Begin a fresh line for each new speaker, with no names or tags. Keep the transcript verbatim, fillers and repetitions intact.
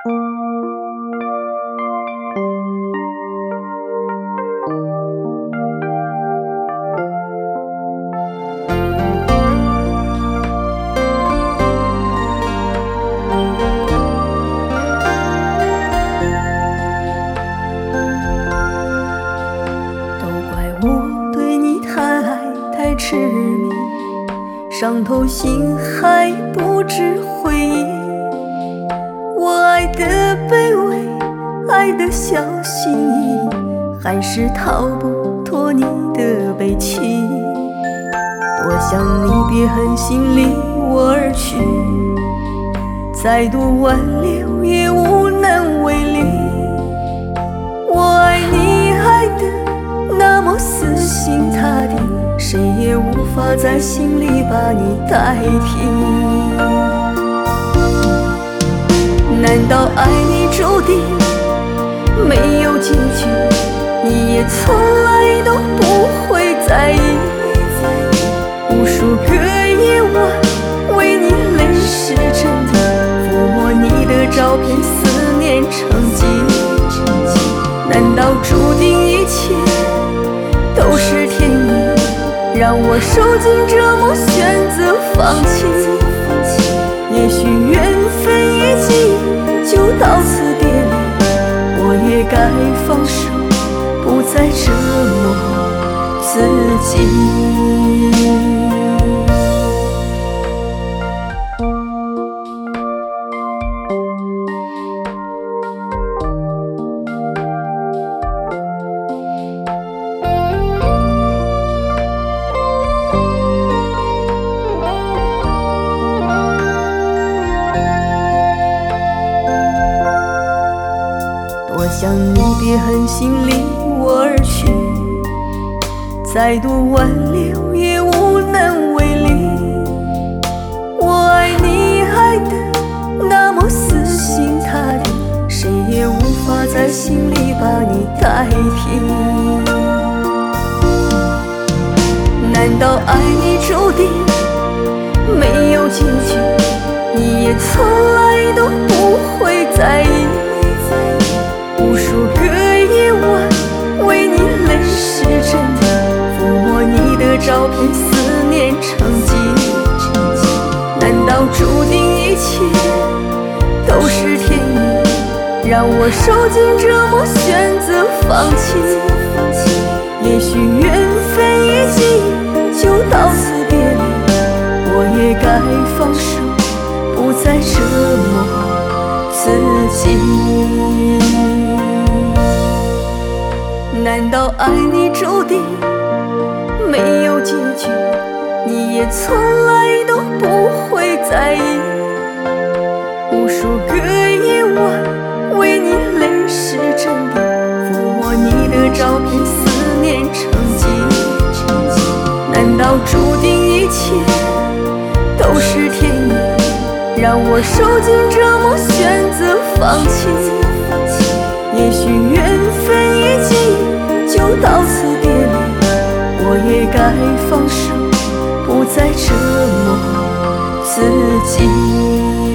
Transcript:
痴迷，伤透心还不知悔意。我爱的卑微，爱的小心翼翼，还是逃不脱你的悲戚。多想你别狠心离我而去，再多挽留也无能为力。我爱你爱的那么死心塌地，谁也无法在心里把你代替。难道爱你注定没有结局？你也从来都不会在意。无数个夜晚为你泪湿枕头，抚摸你的照片，思念成疾。难道注定一切都是天意，让我受尽折磨，选择放弃？也许缘分已尽，就到此别离，我也该放手，不再折磨自己。我想你别狠心离我而去，再多挽留也无能为力。我爱你爱的那么死心塌地，谁也无法在心里把你代替。难道爱你注定没有结局？你也从来都不会在意。无数个夜晚为你泪湿枕头，抚摸你的照片，思念成疾。难道注定一切都是天意，让我受尽折磨，选择放弃？也许缘分已尽，就到此别离，我也该放手，不再折磨自己。难道爱你注定没有结局？你也从来都不会在意。无数个夜晚为你泪湿枕头，抚摸你的照片，思念成疾。难道注定一切都是天意，让我受尽折磨，选择放弃？也许缘分已尽，就到此别离，我也该放手，不再折磨自己。